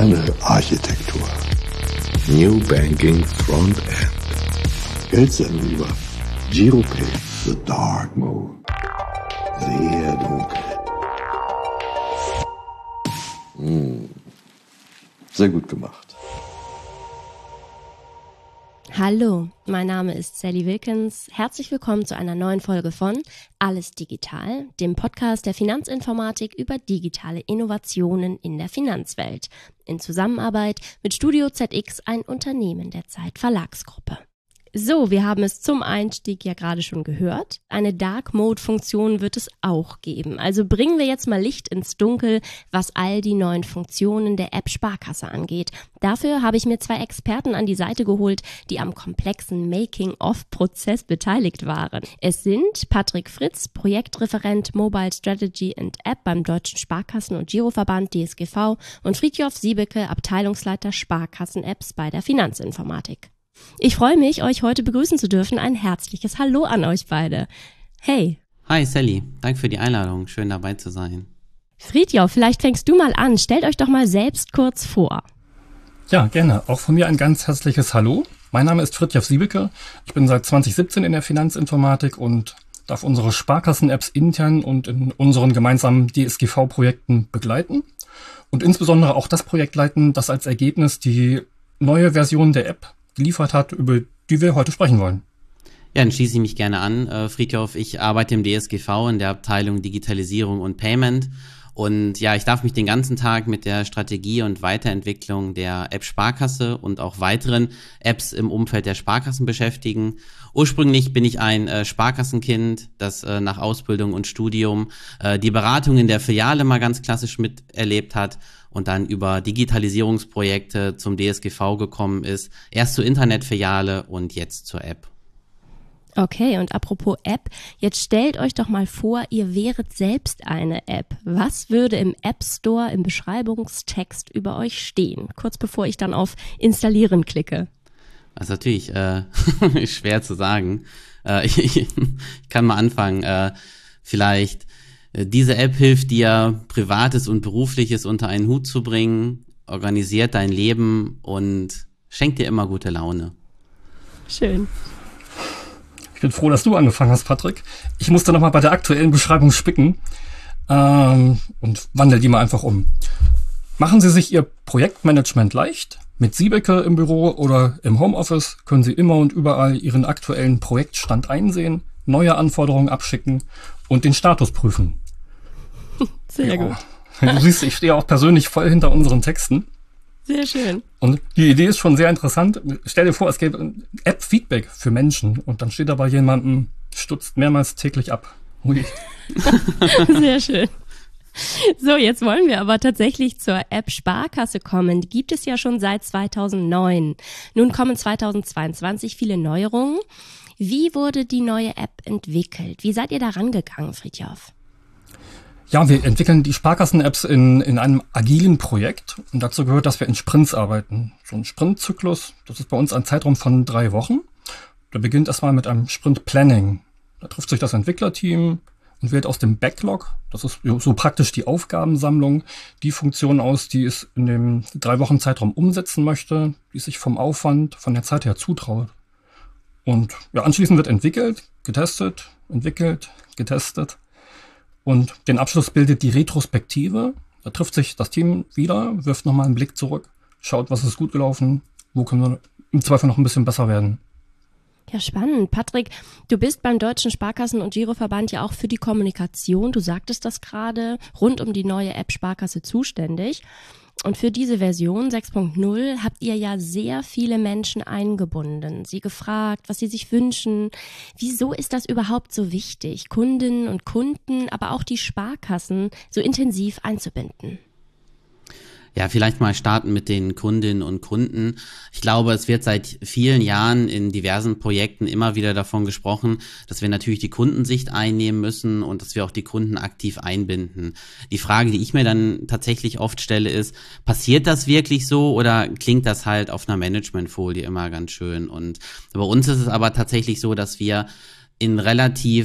Panel-Architektur. New Banking Front-End. Geldsendung über Giropay, The Dark Mode. Sehr dunkel. Sehr gut gemacht. Hallo, mein Name ist Sally Wilkens. Herzlich willkommen zu einer neuen Folge von Alles Digital, dem Podcast der Finanzinformatik über digitale Innovationen in der Finanzwelt. In Zusammenarbeit mit Studio ZX, ein Unternehmen der Zeit Verlagsgruppe. So, wir haben es zum Einstieg ja gerade schon gehört. Eine Dark-Mode-Funktion wird es auch geben. Also bringen wir jetzt mal Licht ins Dunkel, was all die neuen Funktionen der App Sparkasse angeht. Dafür habe ich mir zwei Experten an die Seite geholt, die am komplexen Making-of-Prozess beteiligt waren. Es sind Patrick Fritz, Projektreferent Mobile Strategy and App beim Deutschen Sparkassen- und Giroverband DSGV und Fridtjof Siebeke, Abteilungsleiter Sparkassen-Apps bei der Finanzinformatik. Ich freue mich, euch heute begrüßen zu dürfen. Ein herzliches Hallo an euch beide. Hey. Hi Sally, danke für die Einladung. Schön dabei zu sein. Fridtjof, vielleicht fängst du mal an. Stellt euch doch mal selbst kurz vor. Ja, gerne. Auch von mir ein ganz herzliches Hallo. Mein Name ist Fridtjof Siebeke. Ich bin seit 2017 in der Finanzinformatik und darf unsere Sparkassen-Apps intern und in unseren gemeinsamen DSGV-Projekten begleiten. Und insbesondere auch das Projekt leiten, das als Ergebnis die neue Version der App geliefert hat, über die wir heute sprechen wollen. Ja, dann schließe ich mich gerne an. Fridtjof, ich arbeite im DSGV in der Abteilung Digitalisierung und Payment. Und ja, ich darf mich den ganzen Tag mit der Strategie und Weiterentwicklung der App Sparkasse und auch weiteren Apps im Umfeld der Sparkassen beschäftigen. Ursprünglich bin ich ein Sparkassenkind, das nach Ausbildung und Studium die Beratung in der Filiale mal ganz klassisch miterlebt hat und dann über Digitalisierungsprojekte zum DSGV gekommen ist. Erst zur Internetfiliale und jetzt zur App. Okay, und apropos App, jetzt stellt euch doch mal vor, ihr wäret selbst eine App. Was würde im App Store im Beschreibungstext über euch stehen? Kurz bevor ich dann auf Installieren klicke. Das ist natürlich schwer zu sagen. Ich kann mal anfangen. Vielleicht, diese App hilft dir, Privates und Berufliches unter einen Hut zu bringen, organisiert dein Leben und schenkt dir immer gute Laune. Schön. Ich bin froh, dass du angefangen hast, Patrick. Ich musste nochmal bei der aktuellen Beschreibung spicken und wandle die mal einfach um. Machen Sie sich Ihr Projektmanagement leicht. Mit Siebeke im Büro oder im Homeoffice können Sie immer und überall Ihren aktuellen Projektstand einsehen, neue Anforderungen abschicken und den Status prüfen. Sehr gut. Du siehst, ich stehe auch persönlich voll hinter unseren Texten. Sehr schön. Und die Idee ist schon sehr interessant. Stell dir vor, es gäbe ein App-Feedback für Menschen und dann steht da bei jemandem, stutzt mehrmals täglich ab. Ui. Sehr schön. So, jetzt wollen wir aber tatsächlich zur App Sparkasse kommen. Die gibt es ja schon seit 2009. Nun kommen 2022 viele Neuerungen. Wie wurde die neue App entwickelt? Wie seid ihr da rangegangen, Fridtjof? Ja, wir entwickeln die Sparkassen-Apps in einem agilen Projekt und dazu gehört, dass wir in Sprints arbeiten. So ein Sprintzyklus, das ist bei uns ein Zeitraum von 3 Wochen. Der beginnt erstmal mit einem Sprint-Planning. Da trifft sich das Entwicklerteam und wählt aus dem Backlog, das ist so praktisch die Aufgabensammlung, die Funktion aus, die es in dem 3-Wochen-Zeitraum umsetzen möchte, die sich vom Aufwand, von der Zeit her zutraut. Und ja, anschließend wird entwickelt, getestet. Und den Abschluss bildet die Retrospektive. Da trifft sich das Team wieder, wirft nochmal einen Blick zurück, schaut, was ist gut gelaufen, wo können wir im Zweifel noch ein bisschen besser werden. Ja, spannend. Patrick, du bist beim Deutschen Sparkassen- und Giroverband ja auch für die Kommunikation, du sagtest das gerade, rund um die neue App Sparkasse zuständig. Und für diese Version 6.0 habt ihr ja sehr viele Menschen eingebunden, sie gefragt, was sie sich wünschen. Wieso ist das überhaupt so wichtig, Kundinnen und Kunden, aber auch die Sparkassen so intensiv einzubinden? Ja, vielleicht mal starten mit den Kundinnen und Kunden. Ich glaube, es wird seit vielen Jahren in diversen Projekten immer wieder davon gesprochen, dass wir natürlich die Kundensicht einnehmen müssen und dass wir auch die Kunden aktiv einbinden. Die Frage, die ich mir dann tatsächlich oft stelle, ist, passiert das wirklich so oder klingt das halt auf einer Managementfolie immer ganz schön? Und bei uns ist es aber tatsächlich so, dass wir in relativ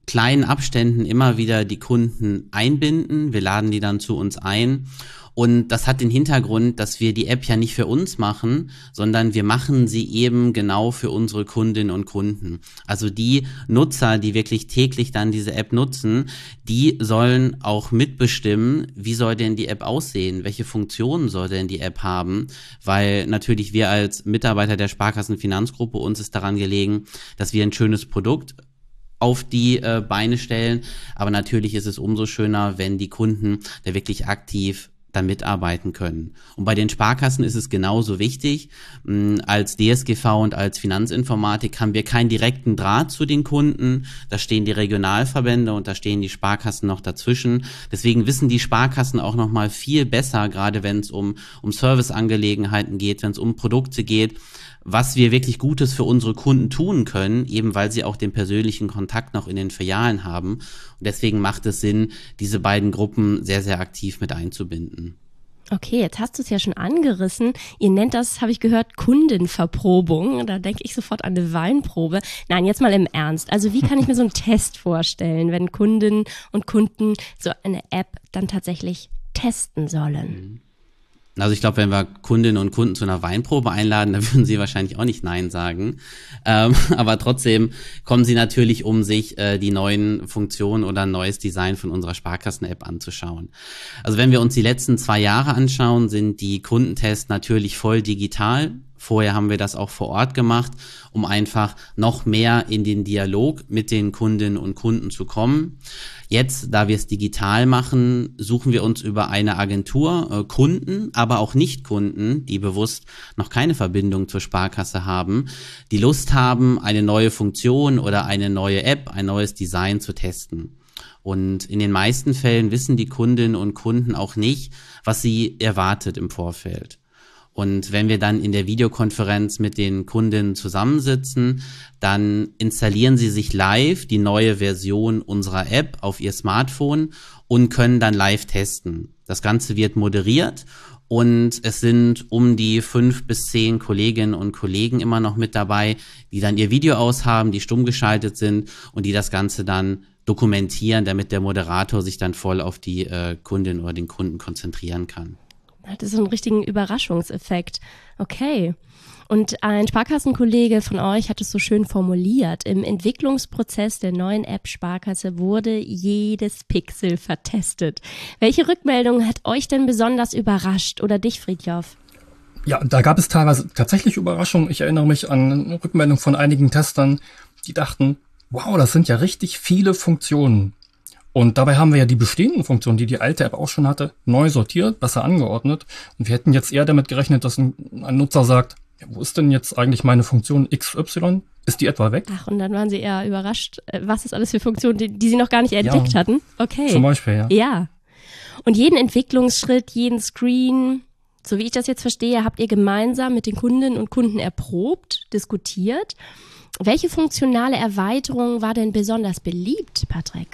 kleinen Abständen immer wieder die Kunden einbinden. Wir laden die dann zu uns ein. Und das hat den Hintergrund, dass wir die App ja nicht für uns machen, sondern wir machen sie eben genau für unsere Kundinnen und Kunden. Also die Nutzer, die wirklich täglich dann diese App nutzen, die sollen auch mitbestimmen, wie soll denn die App aussehen, welche Funktionen soll denn die App haben, weil natürlich wir als Mitarbeiter der Sparkassenfinanzgruppe, uns ist daran gelegen, dass wir ein schönes Produkt auf die Beine stellen, aber natürlich ist es umso schöner, wenn die Kunden da wirklich aktiv da mitarbeiten können. Und bei den Sparkassen ist es genauso wichtig. Als DSGV und als Finanzinformatik haben wir keinen direkten Draht zu den Kunden. Da stehen die Regionalverbände und da stehen die Sparkassen noch dazwischen. Deswegen wissen die Sparkassen auch noch mal viel besser, gerade wenn es um Serviceangelegenheiten geht, wenn es um Produkte geht, was wir wirklich Gutes für unsere Kunden tun können, eben weil sie auch den persönlichen Kontakt noch in den Filialen haben. Und deswegen macht es Sinn, diese beiden Gruppen sehr, sehr aktiv mit einzubinden. Okay, jetzt hast du es ja schon angerissen. Ihr nennt das, habe ich gehört, Kundenverprobung. Da denke ich sofort an eine Weinprobe. Nein, jetzt mal im Ernst. Also wie kann ich mir so einen Test vorstellen, wenn Kundinnen und Kunden so eine App dann tatsächlich testen sollen? Also ich glaube, wenn wir Kundinnen und Kunden zu einer Weinprobe einladen, dann würden sie wahrscheinlich auch nicht Nein sagen. Aber trotzdem kommen sie natürlich, um sich die neuen Funktionen oder ein neues Design von unserer Sparkassen-App anzuschauen. Also wenn wir uns die letzten 2 Jahre anschauen, sind die Kundentests natürlich voll digital. Vorher haben wir das auch vor Ort gemacht, um einfach noch mehr in den Dialog mit den Kundinnen und Kunden zu kommen. Jetzt, da wir es digital machen, suchen wir uns über eine Agentur Kunden, aber auch Nicht-Kunden, die bewusst noch keine Verbindung zur Sparkasse haben, die Lust haben, eine neue Funktion oder eine neue App, ein neues Design zu testen. Und in den meisten Fällen wissen die Kundinnen und Kunden auch nicht, was sie erwartet im Vorfeld. Und wenn wir dann in der Videokonferenz mit den Kundinnen zusammensitzen, dann installieren sie sich live die neue Version unserer App auf ihr Smartphone und können dann live testen. Das Ganze wird moderiert und es sind um die 5 bis 10 Kolleginnen und Kollegen immer noch mit dabei, die dann ihr Video aushaben, die stumm geschaltet sind und die das Ganze dann dokumentieren, damit der Moderator sich dann voll auf die Kundin oder den Kunden konzentrieren kann. Das ist so einen richtigen Überraschungseffekt. Okay. Und ein Sparkassenkollege von euch hat es so schön formuliert. Im Entwicklungsprozess der neuen App Sparkasse wurde jedes Pixel vertestet. Welche Rückmeldung hat euch denn besonders überrascht oder dich, Fridtjof? Ja, da gab es teilweise tatsächlich Überraschungen. Ich erinnere mich an Rückmeldungen von einigen Testern, die dachten, wow, das sind ja richtig viele Funktionen. Und dabei haben wir ja die bestehenden Funktionen, die die alte App auch schon hatte, neu sortiert, besser angeordnet. Und wir hätten jetzt eher damit gerechnet, dass ein Nutzer sagt, ja, wo ist denn jetzt eigentlich meine Funktion XY? Ist die etwa weg? Ach, und dann waren sie eher überrascht, was ist alles für Funktionen, die sie noch gar nicht entdeckt hatten? Okay. Zum Beispiel, ja. Ja. Und jeden Entwicklungsschritt, jeden Screen, so wie ich das jetzt verstehe, habt ihr gemeinsam mit den Kundinnen und Kunden erprobt, diskutiert. Welche funktionale Erweiterung war denn besonders beliebt, Patrick?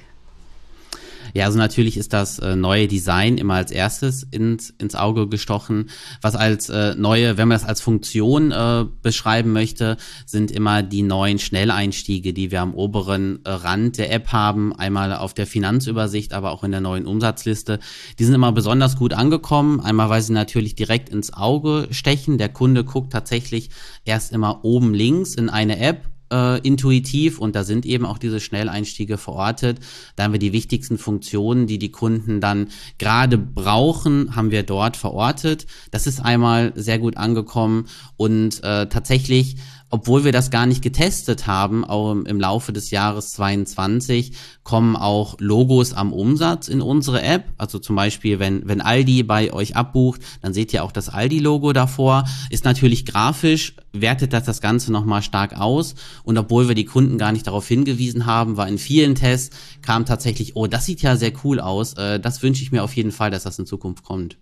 Ja, also natürlich ist das neue Design immer als erstes ins Auge gestochen. Was als neue, wenn man das als Funktion beschreiben möchte, sind immer die neuen Schnelleinstiege, die wir am oberen Rand der App haben. Einmal auf der Finanzübersicht, aber auch in der neuen Umsatzliste. Die sind immer besonders gut angekommen. Einmal, weil sie natürlich direkt ins Auge stechen. Der Kunde guckt tatsächlich erst immer oben links in eine App, intuitiv, und da sind eben auch diese Schnelleinstiege verortet. Da haben wir die wichtigsten Funktionen, die die Kunden dann gerade brauchen, haben wir dort verortet. Das ist einmal sehr gut angekommen und tatsächlich, obwohl wir das gar nicht getestet haben, auch im Laufe des Jahres 2022 kommen auch Logos am Umsatz in unsere App. Also zum Beispiel, wenn Aldi bei euch abbucht, dann seht ihr auch das Aldi-Logo davor. Ist natürlich grafisch, wertet das Ganze nochmal stark aus. Und obwohl wir die Kunden gar nicht darauf hingewiesen haben, war in vielen Tests, kam tatsächlich, oh, das sieht ja sehr cool aus. Das wünsche ich mir auf jeden Fall, dass das in Zukunft kommt.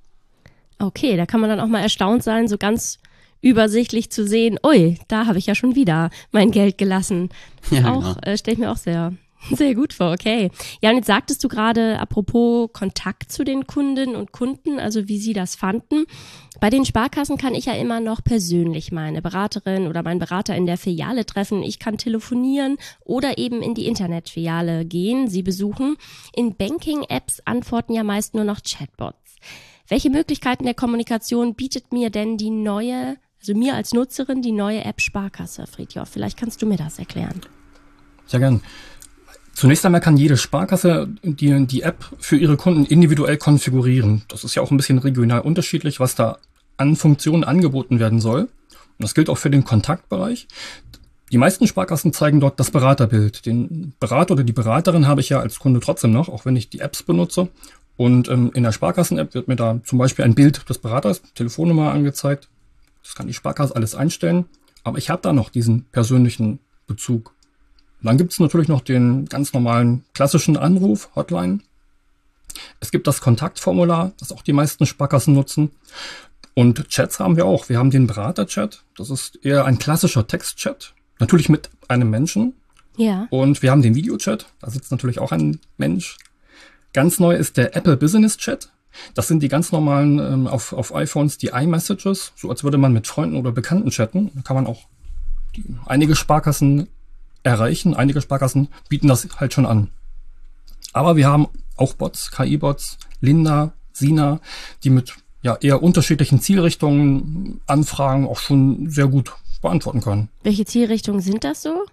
Okay, da kann man dann auch mal erstaunt sein, so ganz übersichtlich zu sehen, ui, da habe ich ja schon wieder mein Geld gelassen. Das ja, auch, genau. Stelle ich mir auch sehr Sehr gut vor, okay. Ja, und jetzt sagtest du gerade, apropos Kontakt zu den Kundinnen und Kunden, also wie sie das fanden. Bei den Sparkassen kann ich ja immer noch persönlich meine Beraterin oder meinen Berater in der Filiale treffen. Ich kann telefonieren oder eben in die Internetfiliale gehen, sie besuchen. In Banking-Apps antworten ja meist nur noch Chatbots. Welche Möglichkeiten der Kommunikation bietet mir denn die neue, also mir als Nutzerin, die neue App Sparkasse, Frithjof? Vielleicht kannst du mir das erklären. Sehr gern. Zunächst einmal kann jede Sparkasse die App für ihre Kunden individuell konfigurieren. Das ist ja auch ein bisschen regional unterschiedlich, was da an Funktionen angeboten werden soll. Und das gilt auch für den Kontaktbereich. Die meisten Sparkassen zeigen dort das Beraterbild. Den Berater oder die Beraterin habe ich ja als Kunde trotzdem noch, auch wenn ich die Apps benutze. Und in der Sparkassen-App wird mir da zum Beispiel ein Bild des Beraters, Telefonnummer angezeigt. Das kann die Sparkasse alles einstellen. Aber ich habe da noch diesen persönlichen Bezug. Und dann gibt es natürlich noch den ganz normalen klassischen Anruf, Hotline. Es gibt das Kontaktformular, das auch die meisten Sparkassen nutzen. Und Chats haben wir auch. Wir haben den Berater-Chat. Das ist eher ein klassischer Textchat. Natürlich mit einem Menschen. Ja. Und wir haben den Videochat. Da sitzt natürlich auch ein Mensch. Ganz neu ist der Apple Business Chat. Das sind die ganz normalen auf iPhones, die iMessages. So als würde man mit Freunden oder Bekannten chatten. Da kann man auch einige Sparkassen erreichen. Einige Sparkassen bieten das halt schon an. Aber wir haben auch Bots, KI-Bots, Linda, Sina, die mit eher unterschiedlichen Zielrichtungen Anfragen auch schon sehr gut beantworten können. Welche Zielrichtungen sind das so?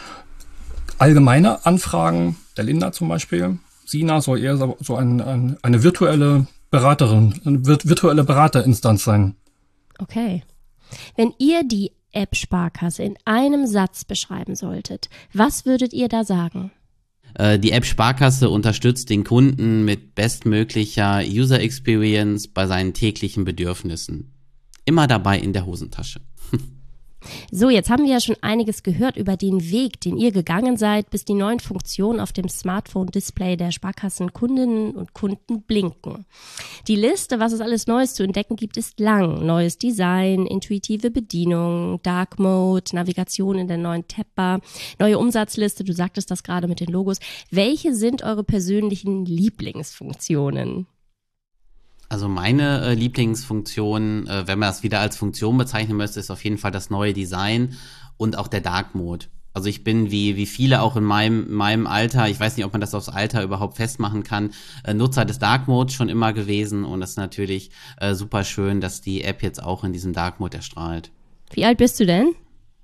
Allgemeine Anfragen, der Linda zum Beispiel. Sina soll eher so eine virtuelle Beraterin, eine virtuelle Beraterinstanz sein. Okay. Wenn ihr die App Sparkasse in einem Satz beschreiben solltet, was würdet ihr da sagen? Die App Sparkasse unterstützt den Kunden mit bestmöglicher User Experience bei seinen täglichen Bedürfnissen. Immer dabei in der Hosentasche. So, jetzt haben wir ja schon einiges gehört über den Weg, den ihr gegangen seid, bis die neuen Funktionen auf dem Smartphone-Display der Sparkassenkundinnen und Kunden blinken. Die Liste, was es alles Neues zu entdecken gibt, ist lang. Neues Design, intuitive Bedienung, Dark Mode, Navigation in der neuen Tab-Bar, neue Umsatzliste, du sagtest das gerade mit den Logos. Welche sind eure persönlichen Lieblingsfunktionen? Also meine Lieblingsfunktion, wenn man das wieder als Funktion bezeichnen möchte, ist auf jeden Fall das neue Design und auch der Dark Mode. Also ich bin wie viele auch in meinem Alter, ich weiß nicht, ob man das aufs Alter überhaupt festmachen kann, Nutzer des Dark Modes schon immer gewesen und es ist natürlich super schön, dass die App jetzt auch in diesem Dark Mode erstrahlt. Wie alt bist du denn?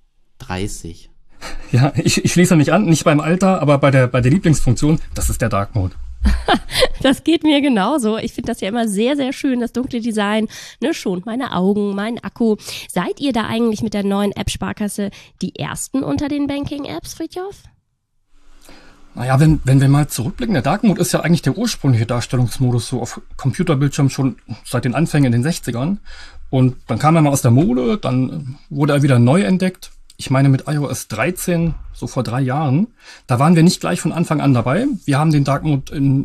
30. Ja, ich schließe mich an, nicht beim Alter, aber bei der Lieblingsfunktion, das ist der Dark Mode. Das geht mir genauso. Ich finde das ja immer sehr, sehr schön, das dunkle Design. Ne, schont meine Augen, meinen Akku. Seid ihr da eigentlich mit der neuen App Sparkasse die Ersten unter den Banking-Apps, Frithjof? Naja, wenn wir mal zurückblicken, der Dark Mode ist ja eigentlich der ursprüngliche Darstellungsmodus so auf Computerbildschirm schon seit den Anfängen in den 60ern. Und dann kam er mal aus der Mode, dann wurde er wieder neu entdeckt. Ich meine mit iOS 13, so vor 3 Jahren, da waren wir nicht gleich von Anfang an dabei. Wir haben den Dark Mode in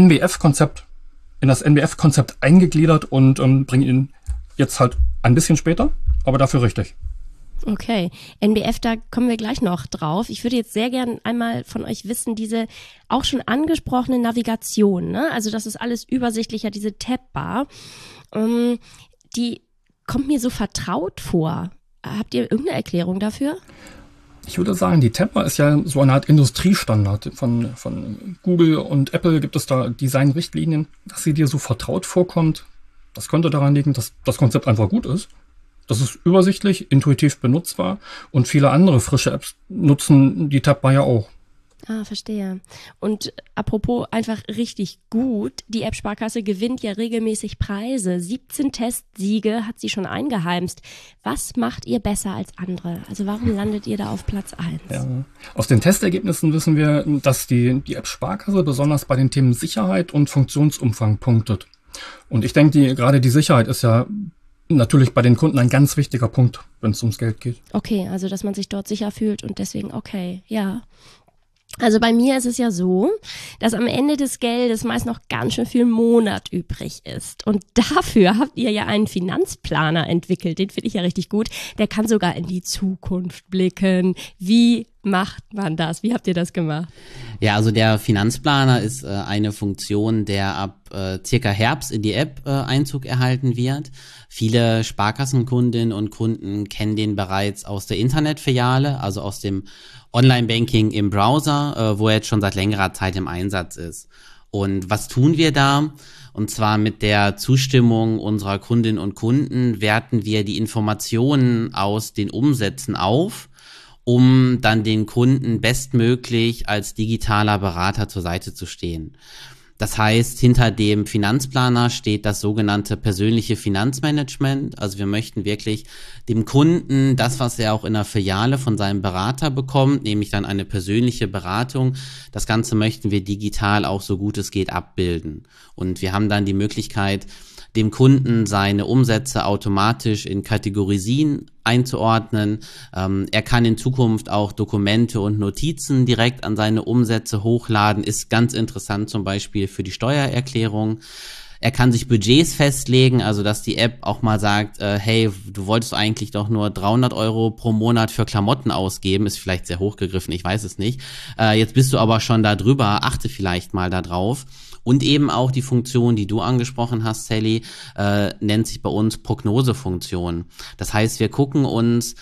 das NBF-Konzept eingegliedert und bringen ihn jetzt halt ein bisschen später, aber dafür richtig. Okay, NBF, da kommen wir gleich noch drauf. Ich würde jetzt sehr gern einmal von euch wissen, diese auch schon angesprochene Navigation, ne? Also das ist alles übersichtlicher, diese Tab-Bar, die kommt mir so vertraut vor. Habt ihr irgendeine Erklärung dafür? Ich würde sagen, die Tab-Bar ist ja so eine Art Industriestandard. Von Google und Apple gibt es da Designrichtlinien, dass sie dir so vertraut vorkommt. Das könnte daran liegen, dass das Konzept einfach gut ist. Das ist übersichtlich, intuitiv benutzbar und viele andere frische Apps nutzen die Tab-Bar ja auch. Ah, verstehe. Und apropos einfach richtig gut, die App Sparkasse gewinnt ja regelmäßig Preise. 17 Testsiege hat sie schon eingeheimst. Was macht ihr besser als andere? Also warum landet ihr da auf Platz 1? Ja. Aus den Testergebnissen wissen wir, dass die App Sparkasse besonders bei den Themen Sicherheit und Funktionsumfang punktet. Und ich denke, gerade die Sicherheit ist ja natürlich bei den Kunden ein ganz wichtiger Punkt, wenn es ums Geld geht. Okay, also dass man sich dort sicher fühlt und deswegen okay, ja. Also bei mir ist es ja so, dass am Ende des Geldes meist noch ganz schön viel Monat übrig ist. Und dafür habt ihr ja einen Finanzplaner entwickelt. Den finde ich ja richtig gut. Der kann sogar in die Zukunft blicken. Wie macht man das? Wie habt ihr das gemacht? Ja, also der Finanzplaner ist eine Funktion, der ab circa Herbst in die App Einzug erhalten wird. Viele Sparkassenkundinnen und Kunden kennen den bereits aus der Internetfiliale, also aus dem Online-Banking im Browser, wo er jetzt schon seit längerer Zeit im Einsatz ist. Und was tun wir da? Und zwar mit der Zustimmung unserer Kundinnen und Kunden werten wir die Informationen aus den Umsätzen auf, um dann den Kunden bestmöglich als digitaler Berater zur Seite zu stehen. Das heißt, hinter dem Finanzplaner steht das sogenannte persönliche Finanzmanagement. Also wir möchten wirklich dem Kunden das, was er auch in der Filiale von seinem Berater bekommt, nämlich dann eine persönliche Beratung. Das Ganze möchten wir digital auch so gut es geht abbilden. Und wir haben dann die Möglichkeit, dem Kunden seine Umsätze automatisch in Kategorien einzuordnen. Er kann in Zukunft auch Dokumente und Notizen direkt an seine Umsätze hochladen. Ist ganz interessant zum Beispiel für die Steuererklärung. Er kann sich Budgets festlegen, also dass die App auch mal sagt, hey, du wolltest eigentlich doch nur 300 € pro Monat für Klamotten ausgeben, ist vielleicht sehr hochgegriffen, ich weiß es nicht. Jetzt bist du aber schon da drüber, achte vielleicht mal da drauf. Und eben auch die Funktion, die du angesprochen hast, Sally, nennt sich bei uns Prognosefunktion. Das heißt, wir gucken uns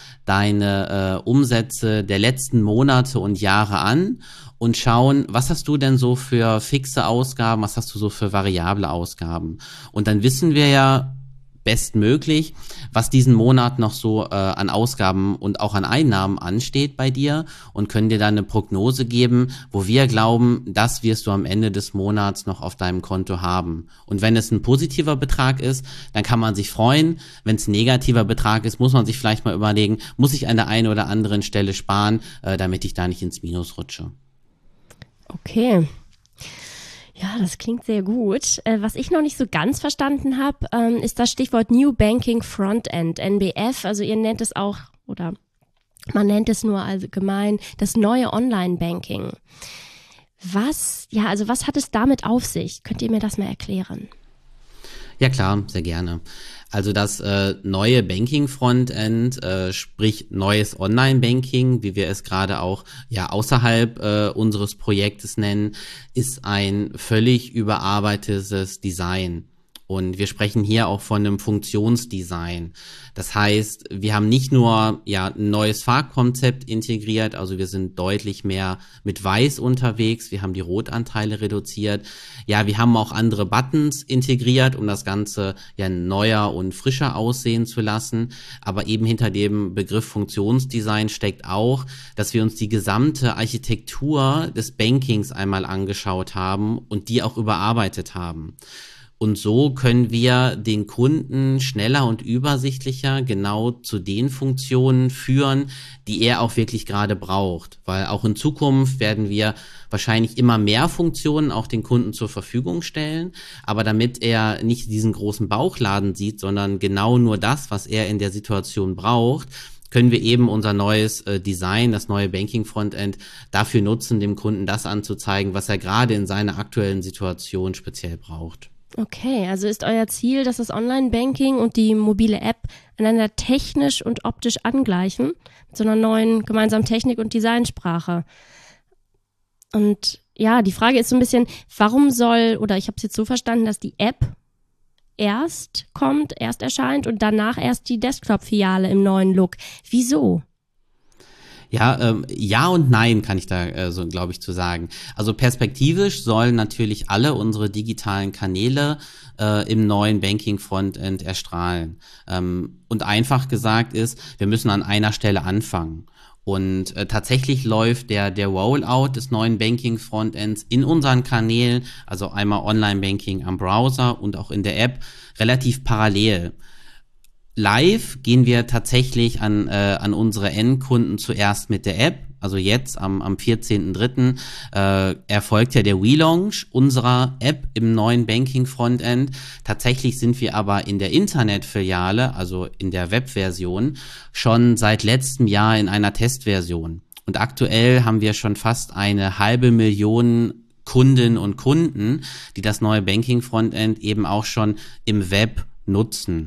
deine Umsätze der letzten Monate und Jahre an und schauen, was hast du denn so für fixe Ausgaben, was hast du so für variable Ausgaben. Und dann wissen wir ja bestmöglich, was diesen Monat noch so an Ausgaben und auch an Einnahmen ansteht bei dir und können dir dann eine Prognose geben, wo wir glauben, das wirst du am Ende des Monats noch auf deinem Konto haben. Und wenn es ein positiver Betrag ist, dann kann man sich freuen. Wenn es ein negativer Betrag ist, muss man sich vielleicht mal überlegen, muss ich an der einen oder anderen Stelle sparen, damit ich da nicht ins Minus rutsche. Okay. Ja, das klingt sehr gut. Was ich noch nicht so ganz verstanden habe, ist das Stichwort New Banking Frontend, NBF. Also ihr nennt es auch, oder man nennt es nur allgemein, das neue Online-Banking. Was hat es damit auf sich? Könnt ihr mir das mal erklären? Ja klar, sehr gerne. Also das neue Banking-Frontend, sprich neues Online-Banking, wie wir es gerade auch außerhalb unseres Projektes nennen, ist ein völlig überarbeitetes Design. Und wir sprechen hier auch von einem Funktionsdesign. Das heißt, wir haben nicht nur ein neues Farbkonzept integriert, also wir sind deutlich mehr mit Weiß unterwegs, wir haben die Rotanteile reduziert. Ja, wir haben auch andere Buttons integriert, um das Ganze neuer und frischer aussehen zu lassen. Aber eben hinter dem Begriff Funktionsdesign steckt auch, dass wir uns die gesamte Architektur des Bankings einmal angeschaut haben und die auch überarbeitet haben. Und so können wir den Kunden schneller und übersichtlicher genau zu den Funktionen führen, die er auch wirklich gerade braucht. Weil auch in Zukunft werden wir wahrscheinlich immer mehr Funktionen auch den Kunden zur Verfügung stellen. Aber damit er nicht diesen großen Bauchladen sieht, sondern genau nur das, was er in der Situation braucht, können wir eben unser neues Design, das neue Banking-Frontend, dafür nutzen, dem Kunden das anzuzeigen, was er gerade in seiner aktuellen Situation speziell braucht. Okay, also ist euer Ziel, dass das Online-Banking und die mobile App einander technisch und optisch angleichen, mit so einer neuen gemeinsamen Technik- und Designsprache. Und ja, die Frage ist so ein bisschen, warum ich habe es jetzt so verstanden, dass die App erst erscheint und danach erst die Desktop-Filiale im neuen Look. Wieso? Ja und nein kann ich da so, glaube ich, zu sagen. Also perspektivisch sollen natürlich alle unsere digitalen Kanäle im neuen Banking-Frontend erstrahlen. Und einfach gesagt ist, wir müssen an einer Stelle anfangen. Und tatsächlich läuft der Rollout des neuen Banking-Frontends in unseren Kanälen, also einmal Online-Banking am Browser und auch in der App, relativ parallel. Live gehen wir tatsächlich an unsere Endkunden zuerst mit der App. Also jetzt am 14.03. Erfolgt ja der Relaunch unserer App im neuen Banking-Frontend. Tatsächlich sind wir aber in der Internetfiliale, also in der Webversion, schon seit letztem Jahr in einer Testversion. Und aktuell haben wir schon fast 500.000 Kundinnen und Kunden, die das neue Banking-Frontend eben auch schon im Web nutzen.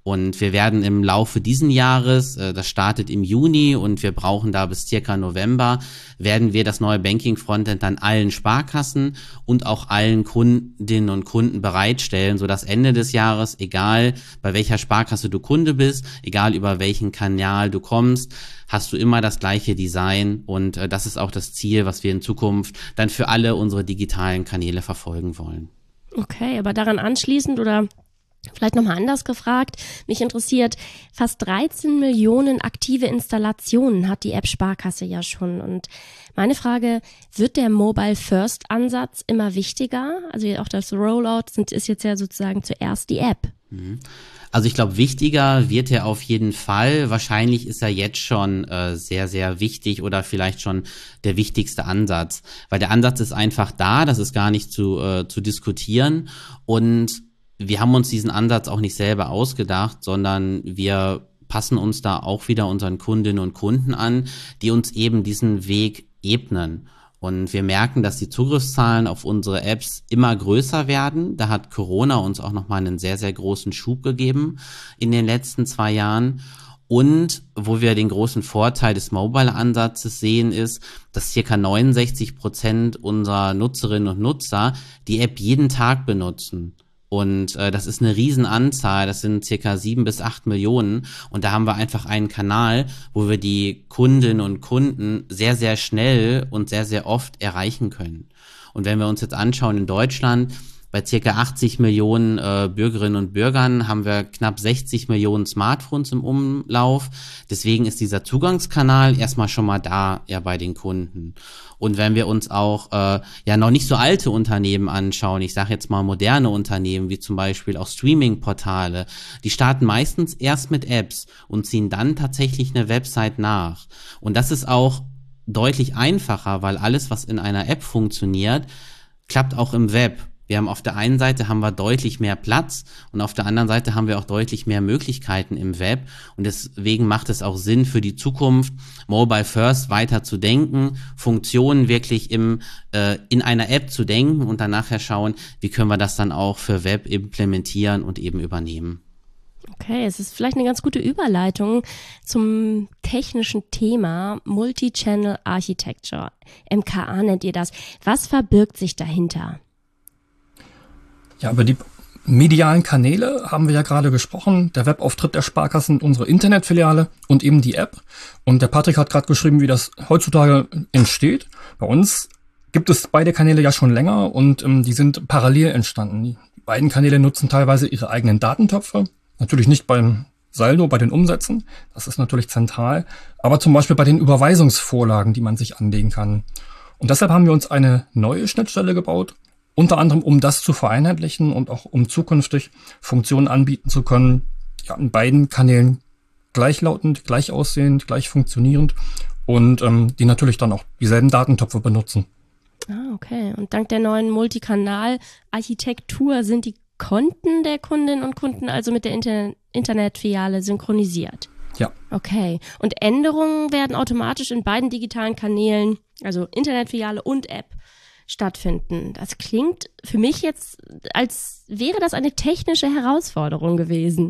Und wir werden im Laufe diesen Jahres, das startet im Juni und wir brauchen da bis circa November, werden wir das neue Banking-Frontend dann allen Sparkassen und auch allen Kundinnen und Kunden bereitstellen, sodass Ende des Jahres, egal bei welcher Sparkasse du Kunde bist, egal über welchen Kanal du kommst, hast du immer das gleiche Design und das ist auch das Ziel, was wir in Zukunft dann für alle unsere digitalen Kanäle verfolgen wollen. Okay, aber daran anschließend oder vielleicht nochmal anders gefragt, mich interessiert, fast 13 Millionen aktive Installationen hat die App Sparkasse ja schon. Und meine Frage, wird der Mobile-First-Ansatz immer wichtiger? Also auch das Rollout ist jetzt ja sozusagen zuerst die App. Also ich glaube, wichtiger wird er auf jeden Fall. Wahrscheinlich ist er jetzt schon sehr, sehr wichtig oder vielleicht schon der wichtigste Ansatz. Weil der Ansatz ist einfach da, das ist gar nicht zu diskutieren. Und wir haben uns diesen Ansatz auch nicht selber ausgedacht, sondern wir passen uns da auch wieder unseren Kundinnen und Kunden an, die uns eben diesen Weg ebnen. Und wir merken, dass die Zugriffszahlen auf unsere Apps immer größer werden. Da hat Corona uns auch nochmal einen sehr, sehr großen Schub gegeben in den letzten 2 Jahren. Und wo wir den großen Vorteil des Mobile-Ansatzes sehen, ist, dass ca. 69% unserer Nutzerinnen und Nutzer die App jeden Tag benutzen. Und das ist eine Riesenanzahl, das sind circa 7 bis 8 Millionen. Und da haben wir einfach einen Kanal, wo wir die Kundinnen und Kunden sehr, sehr schnell und sehr, sehr oft erreichen können. Und wenn wir uns jetzt anschauen in Deutschland, bei circa 80 Millionen Bürgerinnen und Bürgern haben wir knapp 60 Millionen Smartphones im Umlauf. Deswegen ist dieser Zugangskanal erstmal schon mal da, ja, bei den Kunden. Und wenn wir uns auch noch nicht so alte Unternehmen anschauen, ich sage jetzt mal moderne Unternehmen, wie zum Beispiel auch Streaming-Portale, die starten meistens erst mit Apps und ziehen dann tatsächlich eine Website nach. Und das ist auch deutlich einfacher, weil alles, was in einer App funktioniert, klappt auch im Web. Wir haben auf der einen Seite haben wir deutlich mehr Platz und auf der anderen Seite haben wir auch deutlich mehr Möglichkeiten im Web und deswegen macht es auch Sinn für die Zukunft, Mobile First weiter zu denken, Funktionen wirklich in einer App zu denken und dann nachher schauen, wie können wir das dann auch für Web implementieren und eben übernehmen. Okay, es ist vielleicht eine ganz gute Überleitung zum technischen Thema Multi-Channel Architecture. MKA nennt ihr das. Was verbirgt sich dahinter? Ja, über die medialen Kanäle haben wir ja gerade gesprochen. Der Webauftritt der Sparkassen, unsere Internetfiliale und eben die App. Und der Patrick hat gerade geschrieben, wie das heutzutage entsteht. Bei uns gibt es beide Kanäle ja schon länger und die sind parallel entstanden. Die beiden Kanäle nutzen teilweise ihre eigenen Datentöpfe. Natürlich nicht beim Saldo, bei den Umsätzen. Das ist natürlich zentral. Aber zum Beispiel bei den Überweisungsvorlagen, die man sich anlegen kann. Und deshalb haben wir uns eine neue Schnittstelle gebaut. Unter anderem, um das zu vereinheitlichen und auch um zukünftig Funktionen anbieten zu können, ja, in beiden Kanälen gleichlautend, gleich aussehend, gleich funktionierend und die natürlich dann auch dieselben Datentöpfe benutzen. Ah, okay. Und dank der neuen Multikanal-Architektur sind die Konten der Kundinnen und Kunden also mit der Internetfiliale synchronisiert? Ja. Okay. Und Änderungen werden automatisch in beiden digitalen Kanälen, also Internetfiliale und App, stattfinden. Das klingt für mich jetzt, als wäre das eine technische Herausforderung gewesen.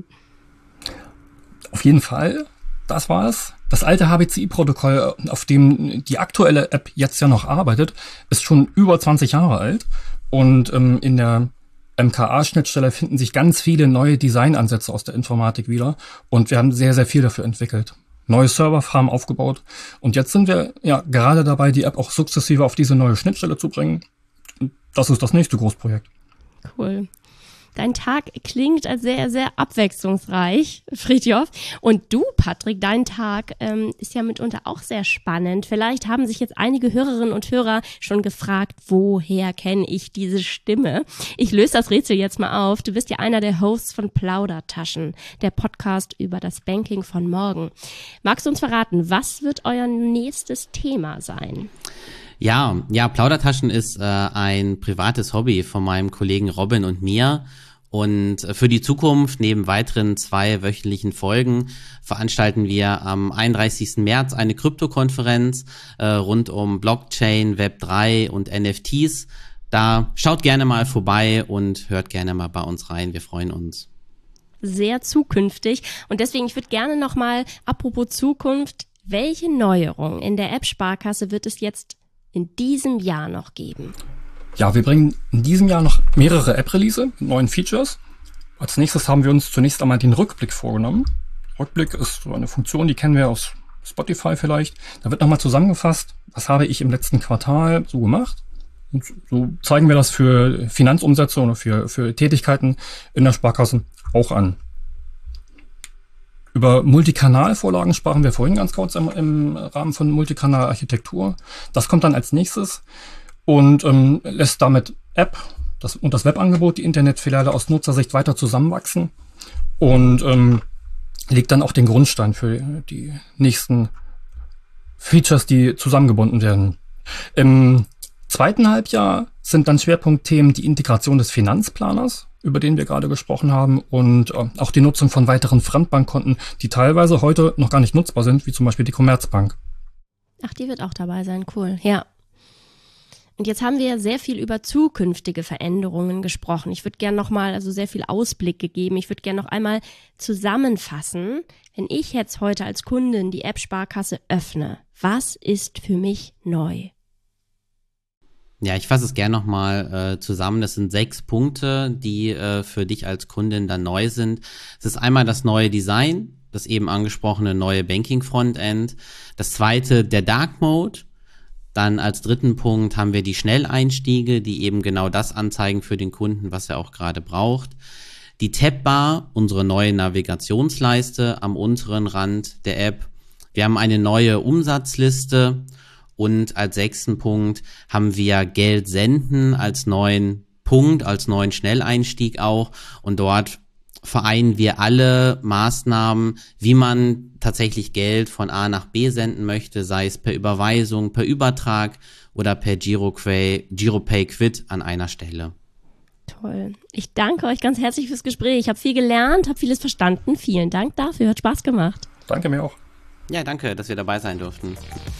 Auf jeden Fall, das war es. Das alte HBCI-Protokoll, auf dem die aktuelle App jetzt ja noch arbeitet, ist schon über 20 Jahre alt. Und in der MKA-Schnittstelle finden sich ganz viele neue Designansätze aus der Informatik wieder. Und wir haben sehr, sehr viel dafür entwickelt. Neue Serverfarmen aufgebaut. Und jetzt sind wir ja gerade dabei, die App auch sukzessive auf diese neue Schnittstelle zu bringen. Das ist das nächste Großprojekt. Cool. Dein Tag klingt als sehr, sehr abwechslungsreich, Fridtjof. Und du, Patrick, dein Tag ist ja mitunter auch sehr spannend. Vielleicht haben sich jetzt einige Hörerinnen und Hörer schon gefragt, woher kenne ich diese Stimme? Ich löse das Rätsel jetzt mal auf. Du bist ja einer der Hosts von Plaudertaschen, der Podcast über das Banking von morgen. Magst du uns verraten, was wird euer nächstes Thema sein? Ja, Plaudertaschen ist ein privates Hobby von meinem Kollegen Robin und mir. Und für die Zukunft, neben weiteren 2 wöchentlichen Folgen, veranstalten wir am 31. März eine Krypto-Konferenz rund um Blockchain, Web3 und NFTs. Da schaut gerne mal vorbei und hört gerne mal bei uns rein. Wir freuen uns. sehr zukünftig. Und deswegen, ich würde gerne nochmal, apropos Zukunft, welche Neuerungen in der App Sparkasse wird es jetzt in diesem Jahr noch geben? Ja, wir bringen in diesem Jahr noch mehrere App-Release mit neuen Features. Als nächstes haben wir uns zunächst einmal den Rückblick vorgenommen. Rückblick ist so eine Funktion, die kennen wir aus Spotify vielleicht. Da wird nochmal zusammengefasst, was habe ich im letzten Quartal so gemacht. Und so zeigen wir das für Finanzumsätze oder für Tätigkeiten in der Sparkasse auch an. Über Multikanalvorlagen sprachen wir vorhin ganz kurz im Rahmen von Multikanalarchitektur. Das kommt dann als nächstes und lässt damit App und das Webangebot, die Internetfiliale aus Nutzersicht weiter zusammenwachsen und legt dann auch den Grundstein für die nächsten Features, die zusammengebunden werden. Im zweiten Halbjahr sind dann Schwerpunktthemen die Integration des Finanzplaners, über den wir gerade gesprochen haben, und auch die Nutzung von weiteren Fremdbankkonten, die teilweise heute noch gar nicht nutzbar sind, wie zum Beispiel die Commerzbank. Ach, die wird auch dabei sein, cool, ja. Und jetzt haben wir ja sehr viel über zukünftige Veränderungen gesprochen. Ich würde gerne nochmal, sehr viel Ausblick gegeben. Ich würde gerne noch einmal zusammenfassen, wenn ich jetzt heute als Kundin die App Sparkasse öffne, was ist für mich neu? Ja, ich fasse es gerne nochmal zusammen. Das sind 6 Punkte, die für dich als Kundin dann neu sind. Es ist einmal das neue Design, das eben angesprochene neue Banking-Frontend. Das zweite, der Dark Mode. Dann als dritten Punkt haben wir die Schnelleinstiege, die eben genau das anzeigen für den Kunden, was er auch gerade braucht. Die Tab-Bar, unsere neue Navigationsleiste am unteren Rand der App. Wir haben eine neue Umsatzliste. Und als 6. Punkt haben wir Geld senden als neuen Punkt, als neuen Schnelleinstieg auch. Und dort vereinen wir alle Maßnahmen, wie man tatsächlich Geld von A nach B senden möchte, sei es per Überweisung, per Übertrag oder per GiroPay Quid an einer Stelle. Toll. Ich danke euch ganz herzlich fürs Gespräch. Ich habe viel gelernt, habe vieles verstanden. Vielen Dank dafür. Hat Spaß gemacht. Danke mir auch. Ja, danke, dass wir dabei sein durften.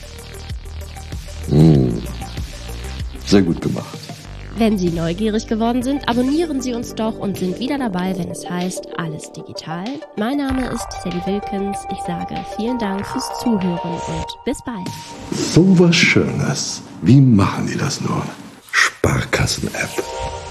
Sehr gut gemacht. Wenn Sie neugierig geworden sind, abonnieren Sie uns doch und sind wieder dabei, wenn es heißt Alles Digital. Mein Name ist Sally Wilkens. Ich sage vielen Dank fürs Zuhören und bis bald. So was Schönes. Wie machen die das nur? Sparkassen-App.